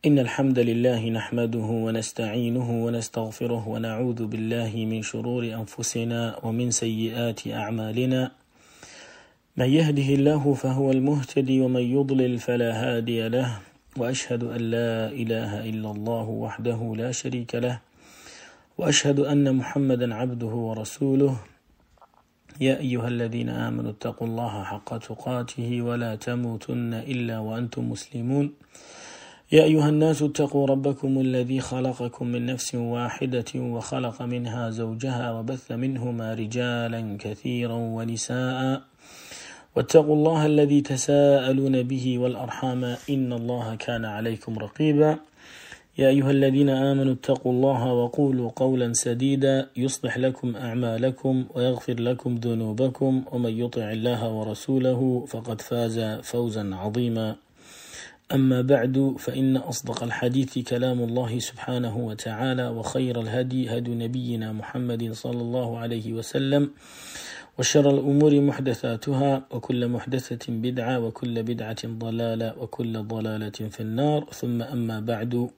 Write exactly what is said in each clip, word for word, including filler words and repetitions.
إن الحمد لله نحمده ونستعينه ونستغفره ونعوذ بالله من شرور أنفسنا ومن سيئات أعمالنا. من يهده الله فهو المهتدي ومن يضلل فلا هادي له، وأشهد أن لا إله إلا الله وحده لا شريك له، وأشهد أن محمدا عبده ورسوله. يا أيها الذين آمنوا اتقوا الله حق تقاته ولا تموتن إلا وأنتم مسلمون. يا أيها الناس اتقوا ربكم الذي خلقكم من نفس واحدة وخلق منها زوجها وبث منهما رجالا كثيرا ونساء، واتقوا الله الذي تساءلون به والأرحام إن الله كان عليكم رقيبا. يا أيها الذين آمنوا اتقوا الله وقولوا قولا سديدا يصلح لكم أعمالكم ويغفر لكم ذنوبكم، ومن يطع الله ورسوله فقد فاز فوزا عظيما. أما بعد، فإن أصدق الحديث كلام الله سبحانه وتعالى، وخير الهدي هدي نبينا محمد صلى الله عليه وسلم، وشر الأمور محدثاتها، وكل محدثة بدعة، وكل بدعة ضلالة، وكل ضلالة في النار. ثم أما بعد،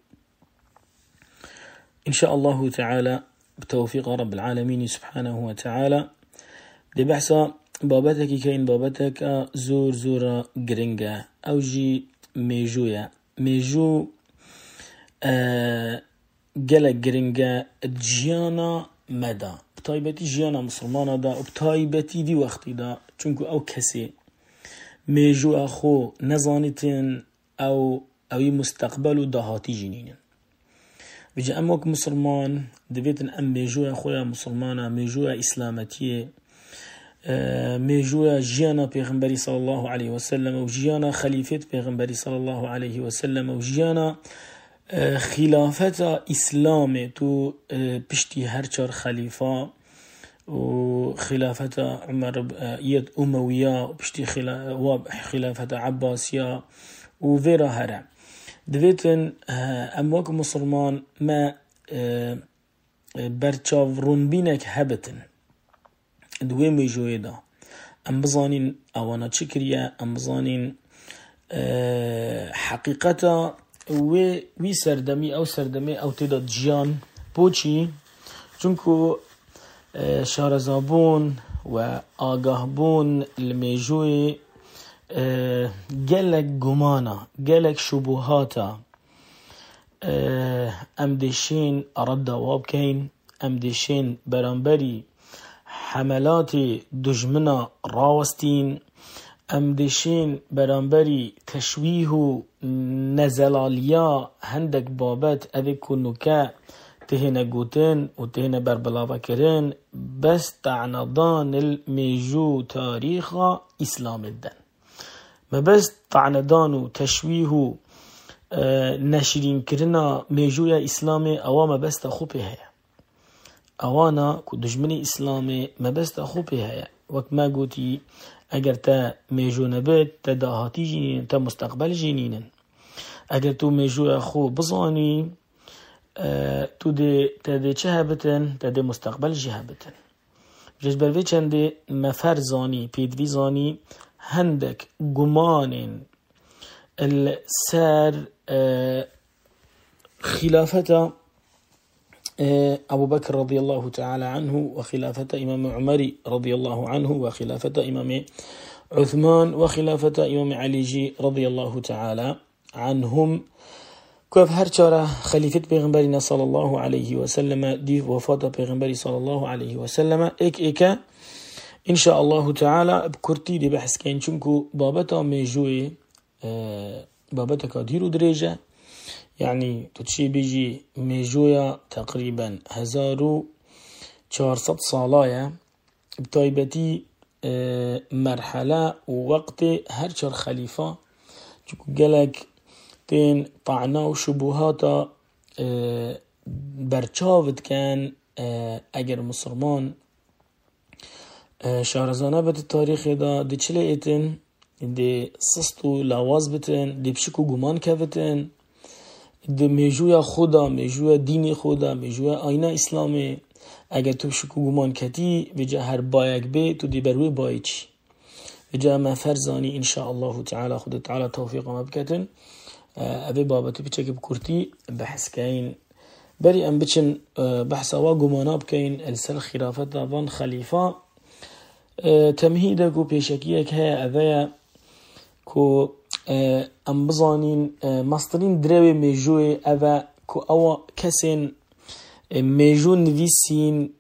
إن شاء الله تعالى بتوفيق رب العالمين سبحانه وتعالى دي بحثا بابتك كاين بابتك زور زور جرنجا أو جي ميجويا ميجو آه جلق جرنجا جيانا مدى بطايبتي جيانا مسلمانا دا وبطايبتي دي وقتي دا چونكو أو كسي ميجو أخو نظانتين أو أو مستقبل دهاتي جنين بيجي أموك مسلمان دبيتن أم ميجويا خويا مسلمانا ميجويا إسلامتية ميجويا جيانا بيغنبري صلى الله عليه وسلم وجيانا خليفة بيغنبري صلى الله عليه وسلم وجيانا خلافة إسلام تو بشتي هرچار خليفة وخلافة عمر يد أموية وبشتي خلافة عباسية وفيرا هرع دویتن امواک مسلمان ما برچاو رونبینک هبتن دوی میجوی دا ام بزانین اوانا چکریه، ام بزانین حقیقتا وی وی سردمی او سردمی او تیدا جیان بوچی چونکو شارزابون و آگاهبون المیجوی گلک گمانا گلک شبهاتا ام دشین رد واب کین، ام دشین برانبری حملات دجمنا راوستین، ام دشین برانبری تشویه و نزلالیا هندک بابت اوی نکا تهنا گوتن و تهنا بربلاوه کرن بس تعنادان المیجو تاریخ اسلام الدن، ما بس طعندان و تشويه و نشرين كرنا ميجويا إسلامي أواما بس تخوبي هيا أوانا كو دجمني إسلامي ما بس تخوبي هيا وكما قوتي أجر تا ميجو نبات تا داهاتي جنين تا مستقبل جنين أجر تو ميجويا خو بزاني اه تو دي تا دي چهبتن تا دي مستقبل جهبتن جزبر في چنده مفرزاني بيدوي زاني هندك جمان السار خلافة أبو بكر رضي الله تعالى عنه، وخلافة إمام عمر رضي الله عنه، وخلافة إمام عثمان، وخلافة إمام علي رضي الله تعالى عنهم. كيف هرشارة خليفة بيغنبرنا صلى الله عليه وسلم دي وفاة بيغنبري صلى الله عليه وسلم إك إكا إن شاء الله تعالى بكرتي دي بحث كين چونكو بابتا ميجوي آه بابتا كاديرو دريجة، يعني تتشي بيجي ميجويا تقريبا هزارو چارصد صالايا بطايبتي آه مرحلة ووقت هرشار خليفة چونكو قالك تين طعنا وشبهاتا آه برچاوت كان آه اگر مسلمان شارزانه بت التاريخ دا دي چله ایتن دي سستو لواز بتن دي بشكو گمان كفتن دي ميجويا خدا ميجويا دين خدا ميجويا آينا اسلامي اگر تو بشكو گمان كتي بجا هر بايك بي تو دي بروي بايچ بجا ما فرزاني ان شاء الله تعالى خدا تعالى توفيق ما بكتن أبي بابتي بتشكي بكورتي بحث كاين بري أم بتشن بحث واجمانا بكاين السل خلافة طبعا خليفة تمهيدك وبيشكيك هي أذيا كو أم بزانين مصدرين دروي ميجوي أذا كو أو كسين ميجو نفيسين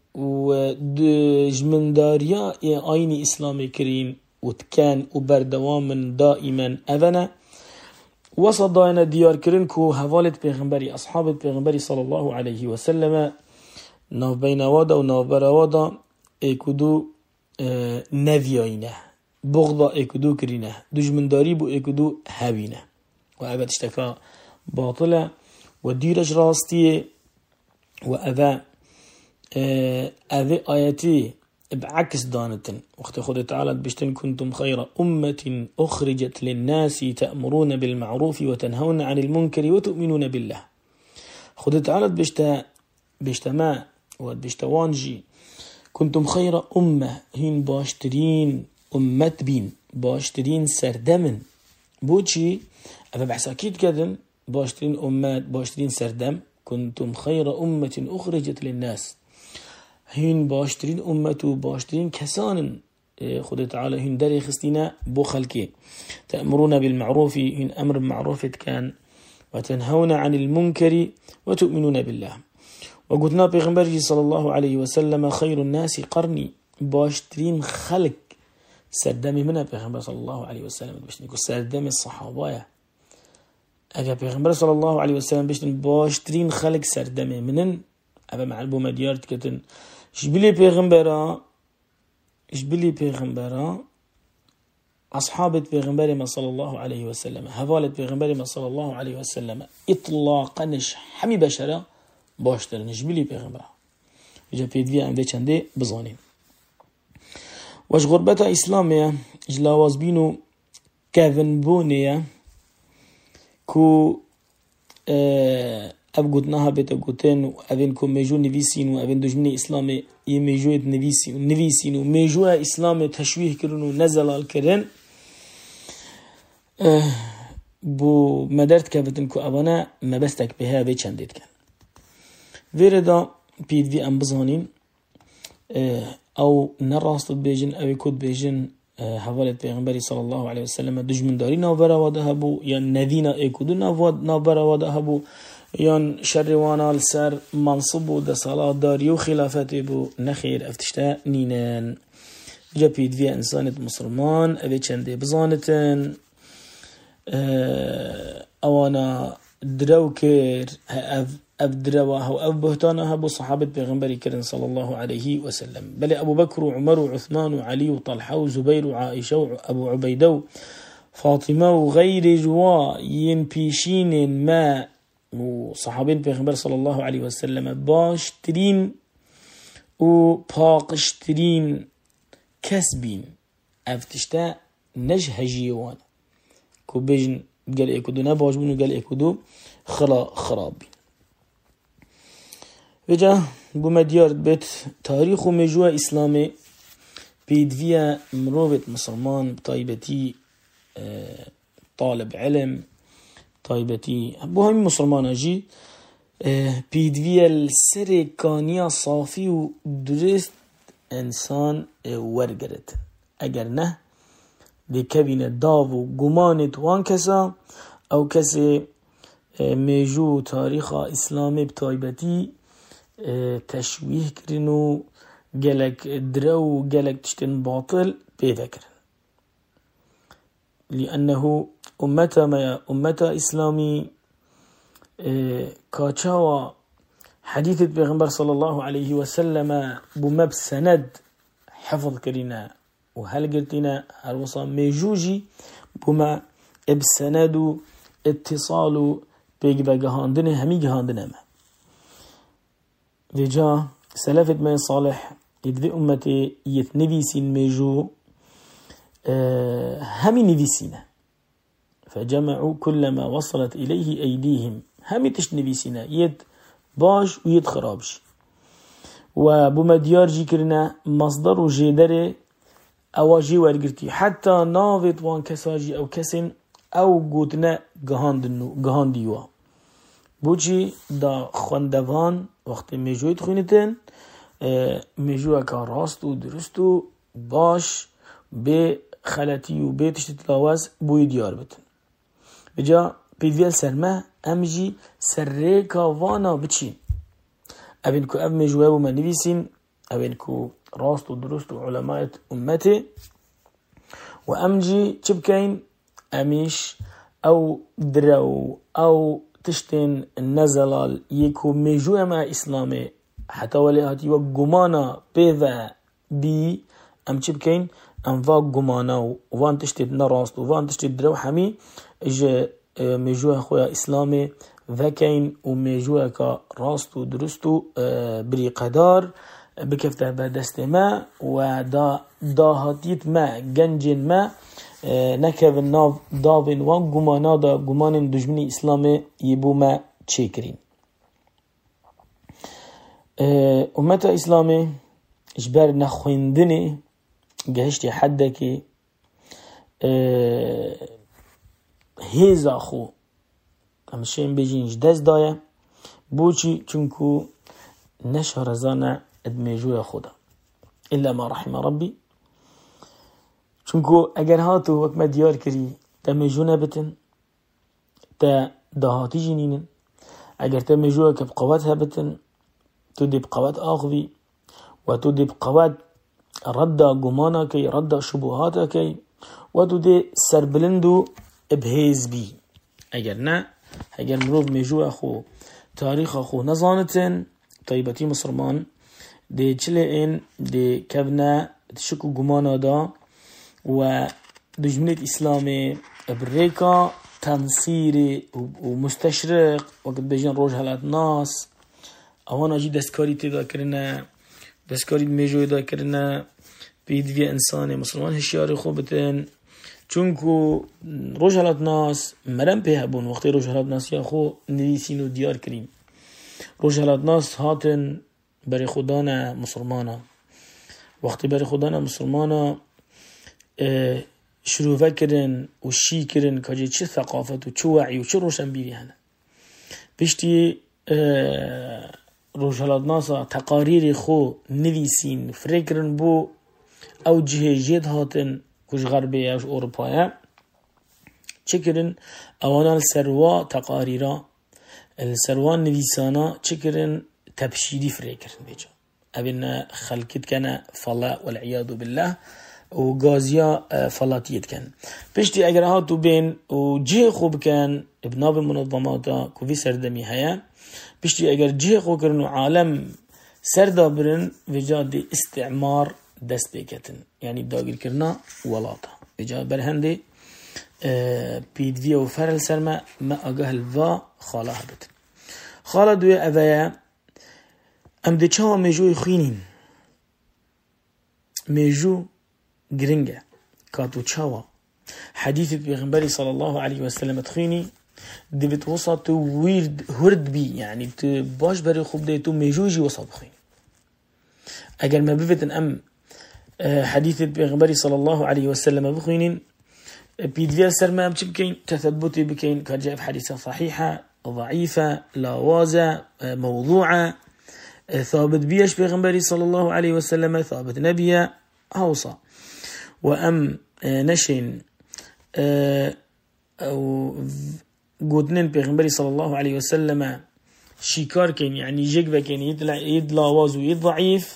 ودجمنداريا أيني إسلامي كرين وتكان وبردوام دائما أذنا وسط داينا ديار كرين كو هوالت بيغمبري أصحاب بيغمبري صلى الله عليه وسلم ناف بين وادا وناف برا وادا ايكودو اه نفياينه بغضا ايكودو كرينه دجمنداري بو ايكودو هاوينه وأبا تشتكى باطلة وديرج راستيه وأذا اه أذي آياتي بعكس دانتن وقت خد تعالى بشتن كنتم خير أمة أخرجت للناس تأمرون بالمعروف وتنهون عن المنكر وتؤمنون بالله خد تعالى بشتا بشتما وبشتوانجي كنتم خير أمة هين باشترين أمة بين باشترين سردمن بوشي أفا بحساكيد كدن باشترين أمات باشترين سردم كنتم خير أمة أخرجت للناس هين باشترين أمته باشترين كسان خد تعالى هين داري خستينا بو خلقي تأمرون بالمعروف هين أمر معروف كان وتنهون عن المنكر وتؤمنون بالله وقلنا بغنبري صلى الله عليه وسلم خير الناس قرني باشترين خلق سردمي منها بغنبري صلى الله عليه وسلم باشترين سردمي الصحابة أجا بغنبري صلى الله عليه وسلم باشترين خلق سردمي منن أبا مع البو مديارت كتن جبلي بيغمبرا جبلي بيغمبرا أصحاب بيغمبري صلى الله عليه وسلم هفالت بيغمبري صلى الله عليه وسلم إطلاقا نش حمي بشرة باشتر نجبلي بيغمبرا جا بيدفيا عم ذي چنده بزانين واش غربتا إسلامية جلاواز بينو كاذن بونية كو اه أب قلناها بيتا قلتين وأبين كو ميجو نفيسين وأبين دجمني إسلامي يميجوية نفيسين نفيسين وميجوها إسلامي تشويه كرن ونزل الكرن أه بو مدرت كابتن كو أبانا ما بستك بها بي چندید كان ويردا بيد في أم بزانين أه أو نراست بيجن أو كود بيجن أه حوالت بيغنبري صلى الله عليه وسلم دجمن داري نابرا وده بو يا نذينا ايكودو نابرا وده بو يان شروانا السر منصب و دصالات داري و خلافته بو نخير افتشتا نينان جابيد فيها انسانة مسلمان اوه چنده بزانتن اوانا درو كير اف اف دروها و اف بهتانها بو صحابة بيغنبري كرن صلى الله عليه وسلم بل ابو بكر وعمر وعثمان وعلي وطلحة وزبير وعائشة وابو عبيدة فاطمة وغير جوا ينبيشين ما وصحابين بيغمبر صلى الله عليه وسلم باشترين و باقشترين كسبين افتشتا نجه جيوان كو بيجن قال ايكودو نباجبون وقال ايكودو خلا خرابين وجا بمديار بيت تاريخ ومجوى اسلامي بيدفيا مروبة مسلمان بطيبتي اه طالب علم طيبتي بو همي مسلمان جي اه بيدوية السر كانيا صافي و درست انسان اه ورگرت اگر نه بكبين داو و گمانت وان كسا او كسي اه ميجو تاريخ اسلامي بطيبتي اه تشويه كرنو جلك درو جلك تشتن باطل بيذكر لأنه أمتا ما أمتا إسلامي اه كاتشاوا حديث البيغمبر صلى الله عليه وسلم بمب سند حفظ كرينا وهل قلتنا الوصا ميجوجي بما بسند اتصال بيجبا جهاندنا همي جهاندنا ما لجا سلفت من صالح يدفي أمتي يتنبيسين ميجو اه همي نبيسينا فجمعوا كل ما وصلت إليه أيديهم همي تشنبيسينا يد باش ويد خرابش وبمديار جي كرنا مصدر وجيدر أواجي ورقرتي حتى نافت وان كساجي أو كسن او گوتنه گهاندنو گهاندیوا بوچی دا خوندوان وقتی میجوید خوینتن میجوه که راست و درست و باش به خلطی و به تشت لاوز بوی دیار بتن بجا پیدویل سرمه امجی سرریکا وانا بچین اوین که اب میجوه بو من نویسین اوین که راست و درست و علماء امته و امجی چه بکین امیش او درو او تشتن نزلال يكو ميجو ما إسلامي حتى وليهاتي وقمانا بيذا بي أم تشبكين أم فا قمانا وان تشتد نراست وان تشتد درو حمي إجا ميجو أخويا إسلامي ذاكين وميجو كا راست ودرست بري قدار بكفته بدست ما ودا داهاتيت ما جنجن ما نکه ناو داوین وان گمانا دا گمان دجمنی اسلام یبو ما چه کرین امت اسلامی اجبر نخویندنی گهشتی حده که هیزا خو همشین بجینج دست دایه بوچی چونکو نشهر زانه ادمیجوی خودا الا ما رحم ربی چونکو اگر هاتو وکمه دیار کری تا میجونه بتن تا دهاتی جنینن اگر تا میجوه که بقوات ها بتن تو دی بقوات آخوی و تو دی بقوات رد گمانا کی رد شبهاتا کی و تو دی سربلندو ابهیز بی اگر نه اگر مروب میجوه خو تاریخ خو نزانتن طیبتی مسلمان دی چله این دی کبنا شکو گمانا دا و دجمنة إسلامي بريكا تنصيري ومستشرق وقت بيجان روج هلات ناس اوانا جي دستكاري تدا كرنا دستكاري ميجوي دا كرنا بيدوية انساني مسلمان هشياري خوبتن چونكو روج هلات ناس مرم بيه هبون وقت روج هلات ناس يا خو نريسين و ديار كريم روج هلات ناس هاتن بري خدانا مسلمانا وقت بري خدانا مسلمانا شروع کردن و شی کردن که چه ثقافت و چه وعی و چه روشن بیری هنه پشتی روشالات ناسا تقاریر خو نویسین فکرن بو او جه جید هاتن کش غربی اوش اروپایا چه کردن اوانا السروا تقاریرا السروان نویسانا چه کردن تبشیری فکرن بیجا اوین خلقت کنه فلا والعیاذ بالله و گازیا فلاتیت کن پشتی اگر ها تو بین و جه خوب کن ابناب منظماتا کوی سردمی هیا پشتی اگر جه خوب کرن و عالم سردا برن وجاد استعمار دست بکتن یعنی داگیر کرنا ولاتا وجاد برهنده پیدوی و فرل سرما ما اگه الوا خاله بتن خاله دوی اویا ام ده چه میجوی خوینین میجو گرنگه کاتو چاوا حدیث پیغمبری صلی الله علیه و سلم تخینی دبت وسط ويرد هرد بي يعني باش بري خوب دي تو ميجوجي وسط بخين اگر ما بفتن ام حديث پیغمبری صلی الله علیه و سلم بخينين بيدفير سرما ام بكين تثبتي بكين كجاء في حديثة صحيحة ضعيفة لاوازة موضوعة ثابت بيش پیغمبری صلی الله علیه و سلم ثابت نبيه اوصى وام نشين او قوتنين پیغمبری صلی الله علیه و سلم شکار کن یعنی جگ بکن ید لاواز و ید ضعیف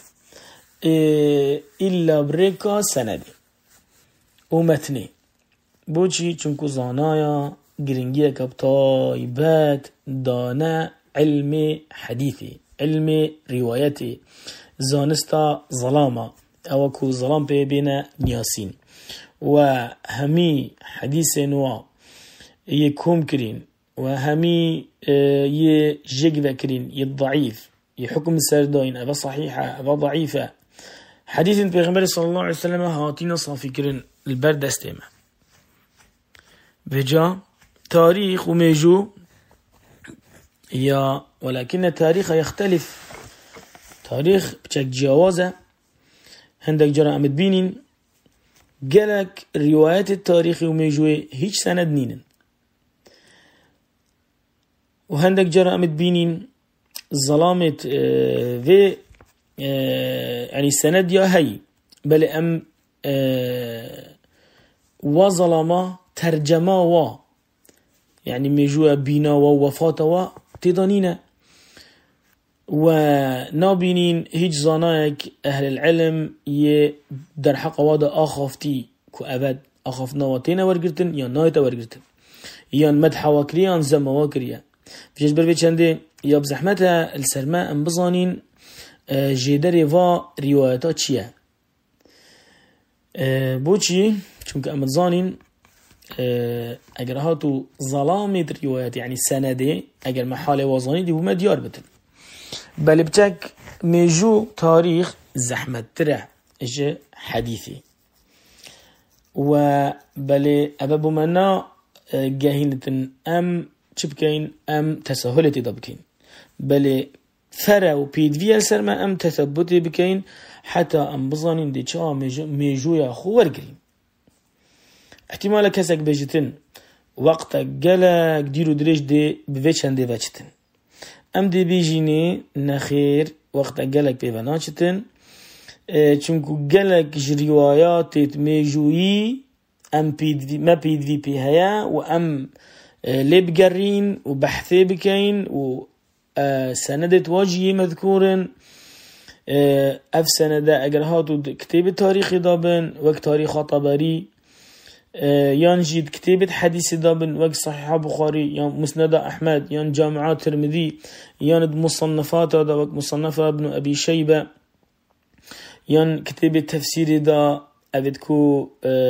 الا بريكا سندي ومتني بوچی چونکو زانایا گرنگیه کبتایبات دانا علم حدیثی علم روايتي زانستا ظلامة او كو ظلام بي بين نياسين وهمي حديث نوا يكوم كرين وهمي يجيق كرين يضعيف يحكم السردين أبا صحيحة أبا ضعيفة حديث البيغمبر صلى الله عليه وسلم هاتين صافي كرين البرد استيما بجا تاريخ وميجو يا ولكن التاريخ يختلف تاريخ بشك جوازة هندك جرى أمد بينين جالك الروايات التاريخي وميجوي هيج سند نينن وهندك جرى أمد بينين ظلامة اه في اه يعني السند يا هي بل أم اه وظلما ترجمة و يعني ميجوا بينا ووفاة و تضانينا ونابينين هيج زانايك أهل العلم يدر حق وادا آخافتي كو أبد آخاف نواتينا ورقرتن يان نايتا ورقرتن يان مدحا واكريا يان زما واكريا فيش بربي چنده ياب زحمتها السرماء انبزانين جيدر فا رواياتا چيا بوچي چونك امتزانين اگر هاتو ظلامة روايات يعني سنده اگر محال وازاني دي بوما ديار بتن بل بتاك ميجو تاريخ زحمت ترع اجا حديثي وبل ابابو منا جاهنة ام چبكين ام تسهلتي دبكين بل فرا و بيدفيا سرما ام تثبتي بكين حتى ام بظانين دي چا ميجو يا خو ورقرين احتمال كسك بجتن وقتا جلق ديرو دريج دي بفيتشان دي فاتشتن ام دي بيجيني نخير وقتا جلق بيباناتشتن اه چونكو جلق جريوايات ميجوي ام بيدفي ما بيدفي بيهايا و ام اه لبقرين و بحثي بكين و اه سندت واجي مذكورن اه اف سنده اگر هاتو كتاب تاريخي دابن وقت تاريخ طبري يان جيد كتابة حديث دابن وقت صحيح بخاري يان مسند أحمد يان جامعات ترمذي يان مصنفات دا وقت مصنفة ابن أبي شيبة يان كتابة تفسير دا أبدكو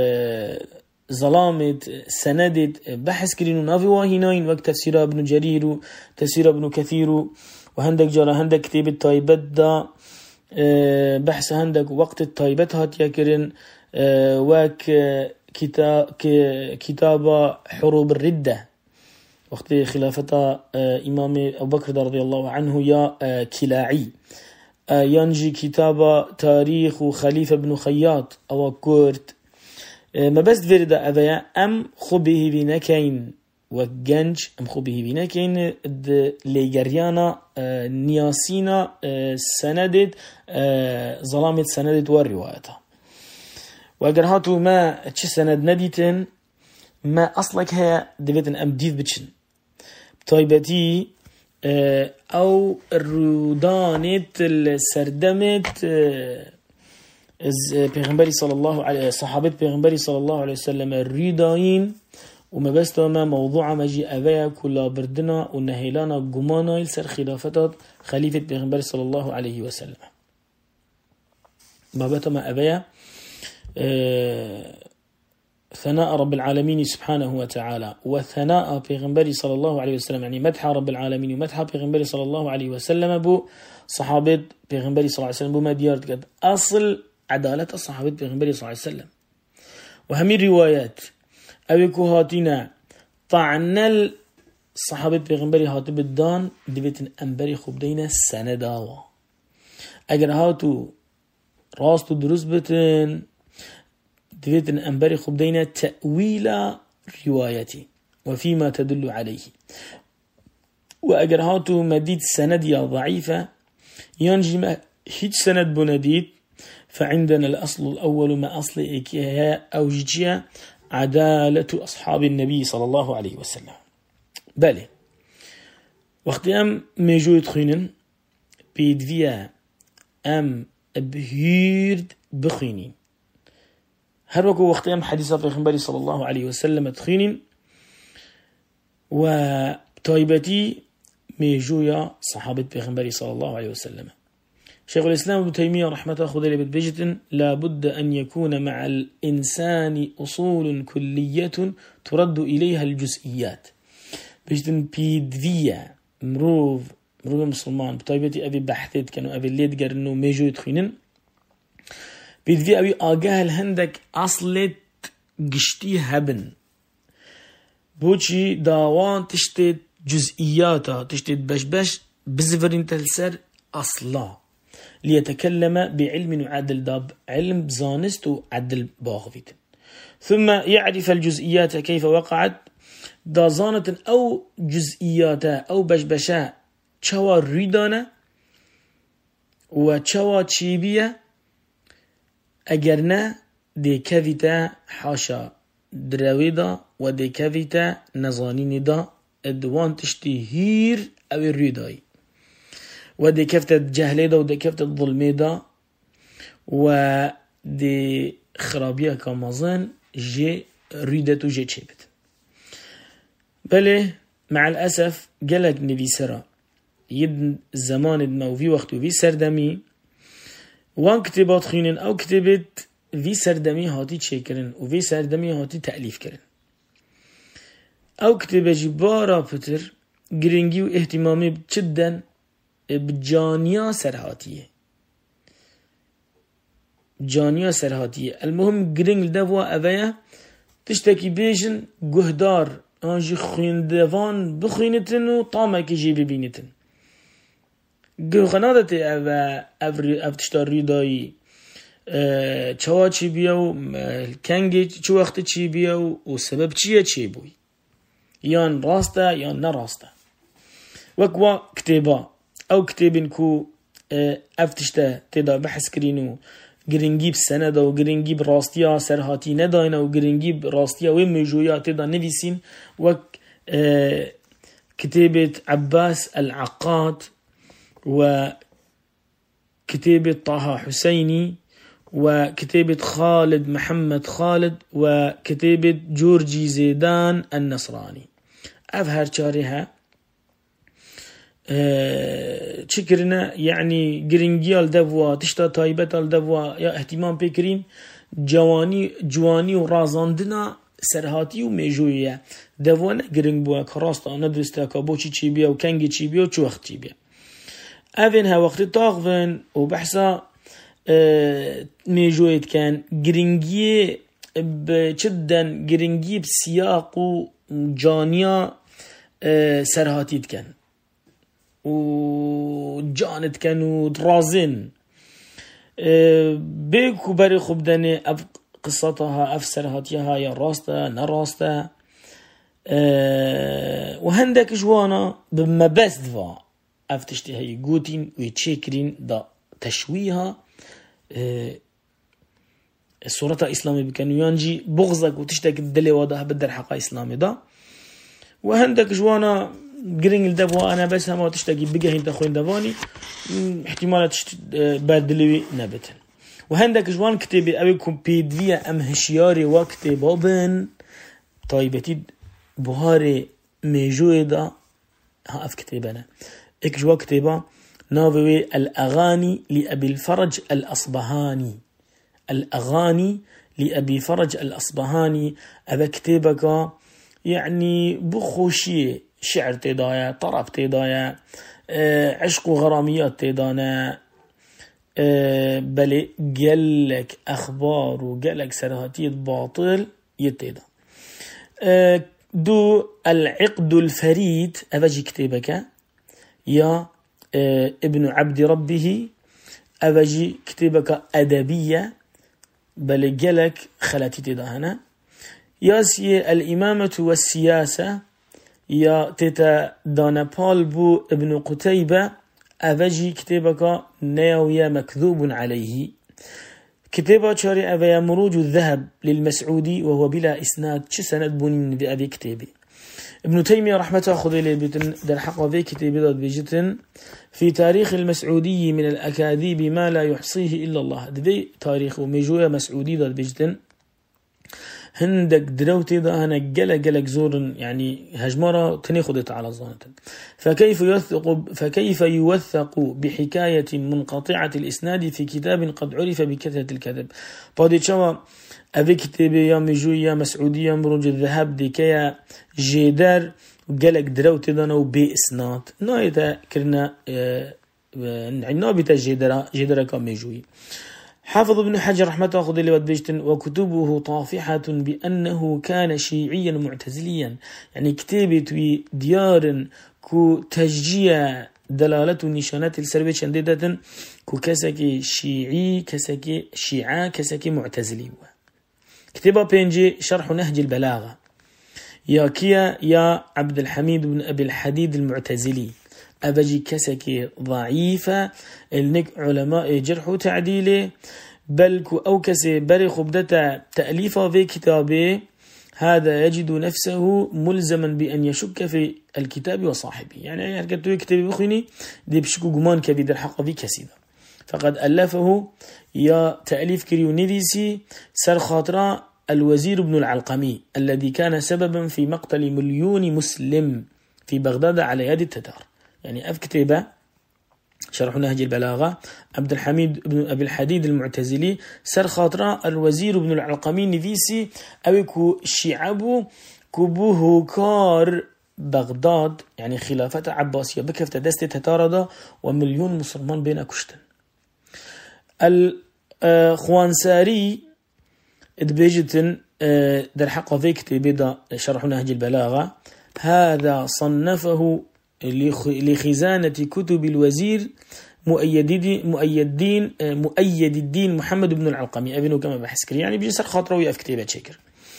ظلامة سندة بحث كرينو نافي واهينين وقت تفسير ابن جرير تفسير ابن كثير وهندك جارة هندك كتابة طيبت دا بحث هندك وقت الطيبت هاتيا كرين وك كتاب كتاب حروب الردة وقت خلافة إمام أبو بكر رضي الله عنه يا كلاعي ينجي كتاب تاريخ خليفة بن خياط أو كورت ما بس فرد أبيا أم خبه بنكين وجنج أم خبه بنكين لجريانا نياسينا سندت ظلامة سندت والرواية واگر هاتو ما چه سند ندیتن ما اصلك هيا دبيتن ام ديف بچن بطيبتي او رودانت السردمت پیغمبری صلى الله عليه صحابة پیغمبری صلى الله عليه وسلم الريداين وما بس ما موضوع مجي أبايا كلا بردنا ونهيلانا قمانا يلسر خلافتات خليفة پیغمبری صلى الله عليه وسلم بابتا ما أبايا آه ثناء رب العالمين سبحانه وتعالى وثناء پیغمبری صلى الله عليه وسلم يعني مدح رب العالمين ومدح پیغمبری صلى الله عليه وسلم بو صحابة پیغمبری صلى الله عليه وسلم بو ما ديارت قد أصل عدالة الصحابة پیغمبری صلى الله عليه وسلم وهمي روايات أبيكو هاتينا طعن الصحابة پیغمبری هاتب الدان دبتن أنبري خبدين سنداوا أجر هاتو راستو دروس بتن دبتن أنبري خبدين تأويل روايتي وفيما تدل عليه وأجر هاتو مديد سندية ضعيفة ينجي ما هيج سند بنديد فعندنا الأصل الأول ما أصل إكيها أو جيجيا عدالة أصحاب النبي صلى الله عليه وسلم بالي وقت أم ميجو يدخينن بيدفيا أم بهيرد بخينين هر وكو وقت أم حديثة پیغمبری صلى الله عليه وسلم تخينين وطيبتي ميجويا صحابة پیغمبری صلى الله عليه وسلم شيخ الإسلام ابن تيمية رحمة الله خذ لي بجتن لابد أن يكون مع الإنسان أصول كلية ترد إليها الجزئيات بجتن بيدفيا مروف مروف المسلمان بطيبتي أبي بحثت كانوا أبي الليد قرنو ميجو يدخينن بيدفيا أبي آقاه الهندك أصلت قشتي هبن بوشي داوان تشتت جزئياتا تشتت بشبش بزفرين تلسر أصلا ليتكلم بعلم وعدل داب علم بزانست وعدل باغفيت ثم يعرف الجزئيات كيف وقعت دازانة أو جزئيات أو بشبشا چوا ريدانه و چوا چيبية اگر نه دي كذتا حاشا درويدا و دي كذتا نزانين دا ادوان تشتي هير او الريداي و دي كفتا جهلي دا و دي كفتا الظلمي دا و دي خرابية كامازان جي ريدتو جي چيبت. بله مع الأسف قلق نبي سرا يد زمان دما في وقت في سردمي وان كتابات خينن او كتابت في سردمي هاتي تشيكرن و في سردمي هاتي تأليف كرن او كتابة جبارا بتر گرنگي و اهتمامي جدا بجانيا سرهاتيه جانيا سرهاتيه. المهم گرنگ دفوا اوه تشتكي بيجن گهدار انجي خويندوان بخوينتن و طامك جي ببينتن گرخنادت او او تشتار ریدایی چوا چی بیاو کنگی چو وقت چی بیاو و سبب چیه چی بوی یان راسته یان نراسته وکوا کتابا او کتابین کو افتشته تدا بحث کرینو گرنگی بسنده و گرنگی براستیا سرهاتی نداینه و گرنگی براستیا و مجویا تدا نویسین وک کتابت عباس العقاد وكتابة طه حسيني وكتابة خالد محمد خالد وكتابة جورجي زيدان النصراني أفهر شارها أه شكرنا يعني جرينجيال دفوا تشتا تايبت الدفوا يا اهتمام بكرين جواني جواني ورازاندنا سرهاتي وميجوية دفوانا جرينج بوا كراستا ندرستا كابوشي تشيبيا وكانجي تشيبيا وشو وقت تشيبيا أفنها وقت طاغفن وبحثا اه ميجويت كان جرينجي بجدا جرينجي بسياق وجانيا اه سرهاتيت كان وجانت كانوا درازين اه بيكو بري خبداني أف قصتها أف سرهاتيها يا راستا نراستا اه وهندك جوانا بما بس دفا افتشتي هاي جوتين ويتشكرين دا تشويها اه الصورة الإسلامية بكانو يانجي بغزك وتشتك الدلي واضح بدر حقا إسلامي دا وهندك جوانا قرين الدفوا أنا بس هما تشتكي بقهين تخوين دفاني احتمالات تشت بردلوي نبتن وهندك جوان كتابي أبيكم بيدفيا أم هشياري وكتابابن طيبتي بهاري ميجوي دا ها أف كتابنا اك جوا كتابا ناوي الأغاني لأبي الفرج الأصبهاني الأغاني لأبي فرج الأصبهاني أبا كتابك يعني بخوشية شعر تدايا طرب تدايا اه عشق وغراميات تدانا اه بل قالك أخبار وقالك سرهاتية باطل يتدا اه دو العقد الفريد أفجي كتابك يا اه ابن عبد ربه أفجي كتابك أدبية بل قالك خلاتي تداهنا ياسي الإمامة والسياسة يا تيتا دانبال بو ابن قتيبة أفجي كتابك ناوية مكذوب عليه كتابة شارع أفيا مروج الذهب للمسعودي وهو بلا إسناد شو سند بنين بأبي كتابي ابن تيمية رحمة خذ لي بيتن در حق في كتابي ضد بيجتن في تاريخ المسعودي من الأكاذيب ما لا يحصيه إلا الله دي تاريخ ومجوية مسعودي ضد بيجتن هندك دروتي ده هنا جل جلك زور يعني هجمرة تناخذت على الظانة فكيف يوثق فكيف يوثق بحكاية منقطعة الإسناد في كتاب قد عرف بكثرة الكذب بعد شوا أبي كتاب يا مجوية مسعودية مروج الذهب دي كيا جدار جلك دروتي ده نو بإسناد نايتا كرنا نابتا جدرا جدرا كمجوي حافظ ابن حجر رحمة الله خذ اللي بيجتن وكتبه طافحة بأنه كان شيعيا معتزليا يعني كتابة ديار كو تشجيع دلالة نشانات السربية شنديدة كو كسكي شيعي كسكي شيعة كسكي معتزلي كتابة بينجي شرح نهج البلاغة يا كيا يا عبد الحميد بن أبي الحديد المعتزلي أبجي كسكي ضعيفة النك علماء جرح وتعديله بل أو كسي برخ بدتا تأليفه في كتابه هذا يجد نفسه ملزما بأن يشك في الكتاب وصاحبه. يعني هركتوي كتابي بخيني دي بشكو جمان كبيد الحق في كسيدة فقد ألفه يا تأليف كريو نيديسي سر خاطرة الوزير بن العلقمي الذي كان سببا في مقتل مليون مسلم في بغداد على يد التتار. يعني أف كتابة شرح نهج البلاغة عبد الحميد بن أبي الحديد المعتزلي سر خاطرة الوزير بن العلقمي نفيسي أويكو شعبو كبوه كار بغداد يعني خلافة عباسية بكفت دست تتاردا ومليون مسلمان بين كشتن. الخوانساري ادبيجتن در حق في كتابه شرح نهج البلاغة هذا صنفه لخزانة كتب الوزير مؤيد مؤيدين مؤيد الدين محمد بن العلقمي أبنه كما بحسكر يعني بيسر خاطره ويقف كتابة شكر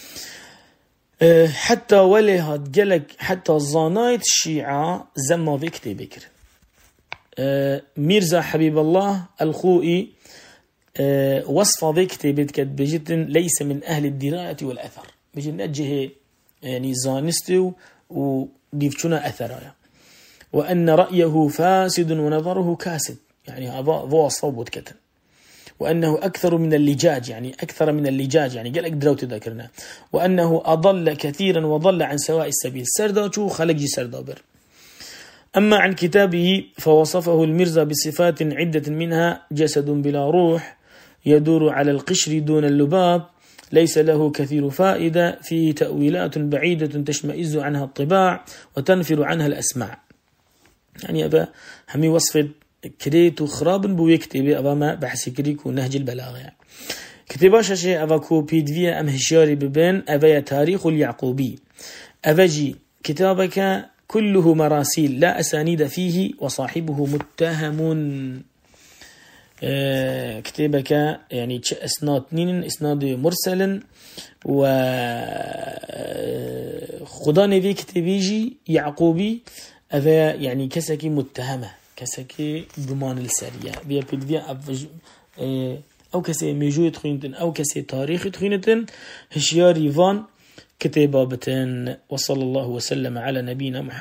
حتى ولهاد جلك حتى الظانايت الشيعة زما في كتابة ميرزا حبيب الله الخوئي وصف في كتابة كتبجت ليس من أهل الدراية والأثر بيجي نجه يعني زانستو وديفتشنا أثرايا وأن رأيه فاسد ونظره كاسد يعني هذا ذو صوب كتن وأنه أكثر من اللجاج يعني أكثر من اللجاج يعني قال أقدروا تذكرنا وأنه أضل كثيرا وضل عن سواء السبيل سردا شو خلق جي سردا بر. أما عن كتابه فوصفه الميرزا بصفات عدة منها جسد بلا روح يدور على القشر دون اللباب ليس له كثير فائدة فيه تأويلات بعيدة تشمئز عنها الطباع وتنفر عنها الأسماع. يعني أبا همي وصف كريتو خراب بو يكتبه أبا ما بحث كريكو نهج البلاغة يعني. كتباش شيء أبا كوبيد فيها أم هشاري ببين أبا تاريخ اليعقوبي أبجي كتابك كله مراسيل لا أسانيد فيه وصاحبه متهم. كتابك يعني اسناد نين اسناد مرسل و خدا نبي كتابيجي يعقوبي هذا يعني كسكي متهمة كسكي ضمان السرية بيا بيدفيا أو كسي ميجو تخينتن أو كسي تاريخ تخينتن هشيار يفان كتابة بتن. وصلى الله وسلم على نبينا محمد.